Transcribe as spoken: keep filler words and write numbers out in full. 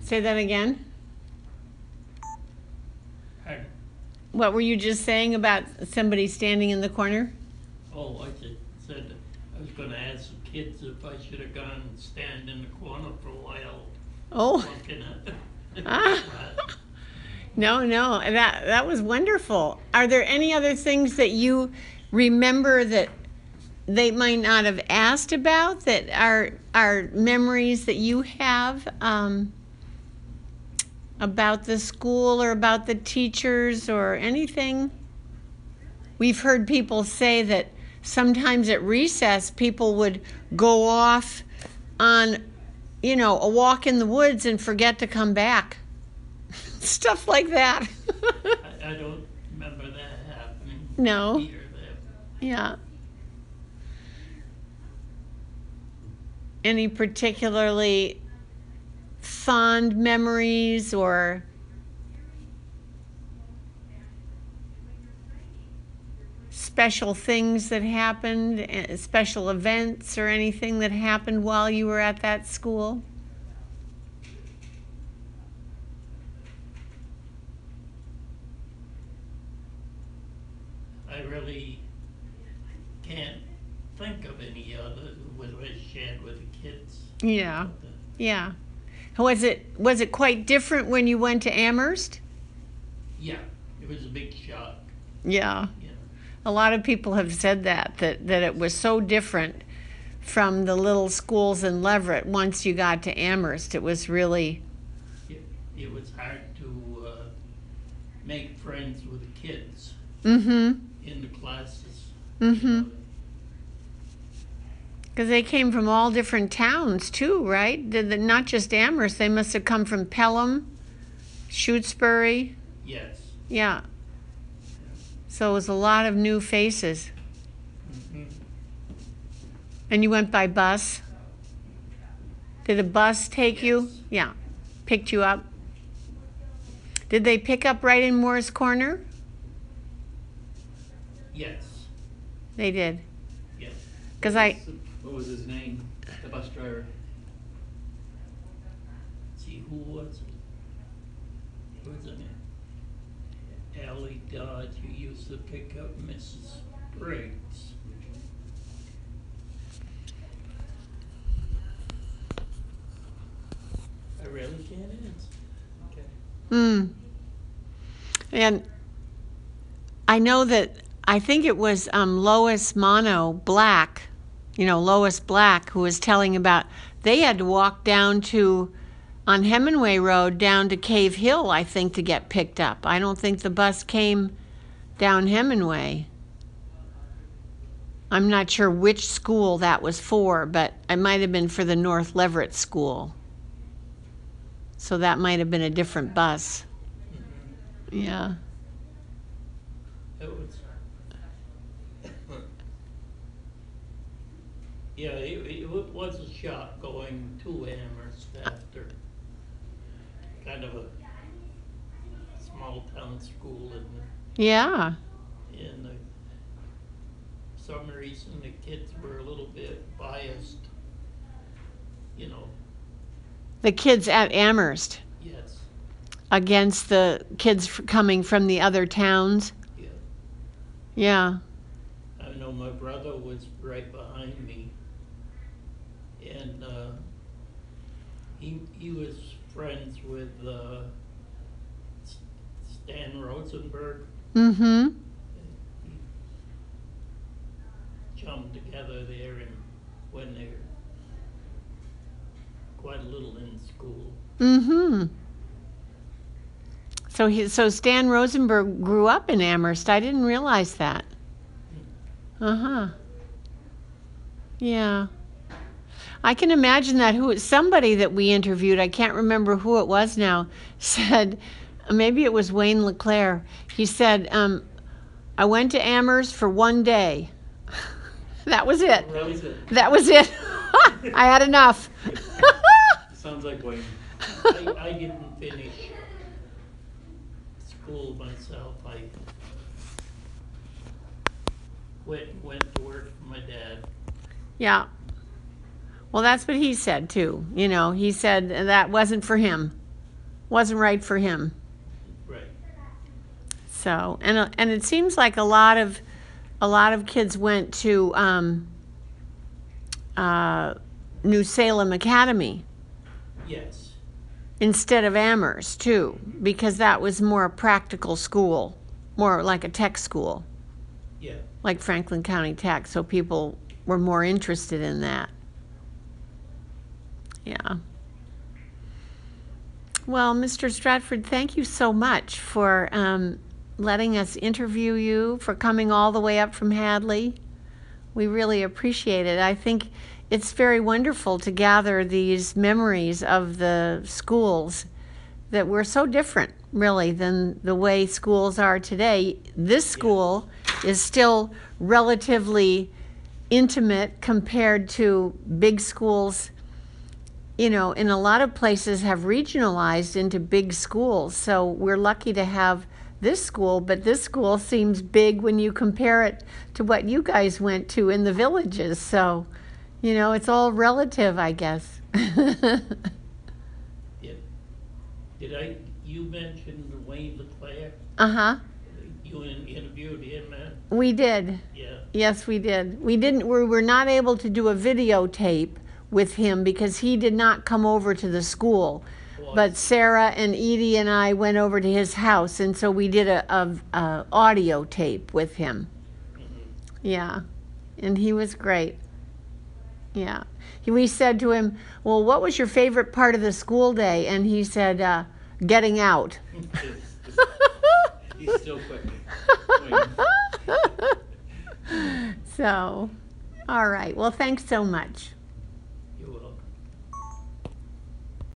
Say that again. Pardon? What were you just saying about somebody standing in the corner? Oh, I just said, I was gonna ask the kids if I should have gone and stand in the corner for a while, Oh, looking at Ah. no, no, that that was wonderful. Are there any other things that you remember that they might not have asked about that are are memories that you have um, about the school or about the teachers or anything? We've heard people say that sometimes at recess people would go off on, you know, a walk in the woods and forget to come back. Stuff like that. I, I don't remember that happening. No. Here, there. Yeah. Any particularly fond memories or special things that happened, eh, special events or anything that happened while you were at that school? I really can't think of any other that was shared with the kids. Yeah. But, uh, Yeah. Was it was it quite different when you went to Amherst? Yeah, it was a big shock. Yeah. Yeah. A lot of people have said that, that, that it was so different from the little schools in Leverett once you got to Amherst. It was really, It, it was hard to uh, make friends with the kids mm-hmm, in the classes. mm-hmm. Because they came from all different towns too, right? Did the, not just Amherst. They must have come from Pelham, Shutesbury. Yes. Yeah. So it was a lot of new faces. Mm-hmm. And you went by bus? Did a bus take you? Yes. Yeah. Picked you up? Did they pick up right in Moore's Corner? Yes. They did. Yes. Because I, What was his name? The bus driver. See, who was it? Who was it? Allie Dodge, who used to pick up Missus Briggs. I really can't answer. Okay. hmm. And I know that, I think it was um, Lois Mono Black, you know, Lois Black, who was telling about, they had to walk down to, on Hemingway Road, down to Cave Hill, I think, to get picked up. I don't think the bus came down Hemingway. I'm not sure which school that was for, but it might have been for the North Leverett School. So that might have been a different bus. Mm-hmm. Yeah. It was. Yeah, it, it wa- was a shock going to Amherst after kind of a small town school, and Yeah. and uh, for some reason the kids were a little bit biased, you know. The kids at Amherst Yes, against the kids f- coming from the other towns. yeah. Yeah. I know my brother was right behind me, and uh, he he was friends with uh, S- Stan Rosenberg. Mm-hmm. He chummed together there, and when they were quite a little in school. Mm-hmm. So he, so Stan Rosenberg grew up in Amherst. I didn't realize that. Uh-huh. Yeah. I can imagine that who somebody that we interviewed, I can't remember who it was now, said, maybe it was Wayne LeClaire. He said, um, I went to Amherst for one day. That was it. That was it. That was it. I had enough. Sounds like Wayne. I, I didn't finish school myself. I went went to work for my dad. Yeah. Well, that's what he said too. You know, he said that wasn't for him. wasn't right for him. Right. So, and uh, and it seems like a lot of a lot of kids went to um, uh, New Salem Academy Yes. instead of Amherst too, because that was more a practical school, more like a tech school, Yeah. like Franklin County Tech. So people were more interested in that. Yeah. Well, Mister Stratford, thank you so much for um, letting us interview you, for coming all the way up from Hadley. We really appreciate it. I think it's very wonderful to gather these memories of the schools that were so different, really, than the way schools are today. This school is still relatively intimate compared to big schools, you know, in a lot of places have regionalized into big schools. So we're lucky to have this school, but this school seems big when you compare it to what you guys went to in the villages. So, you know, it's all relative, I guess. Did, did I, you mentioned Wayne LeClaire? Uh-huh. You in- interviewed him, man? We did. Yeah. Yes, we did. We didn't, we were not able to do a videotape with him because he did not come over to the school. Well, But Sarah and Edie and I went over to his house, and so we did a, a, a audio tape with him. Yeah, and he was great. Yeah, he, we said to him, "Well, what was your favorite part of the school day?" And he said, uh, "Getting out." He's still quick. Wayne. So, all right. Well, thanks so much.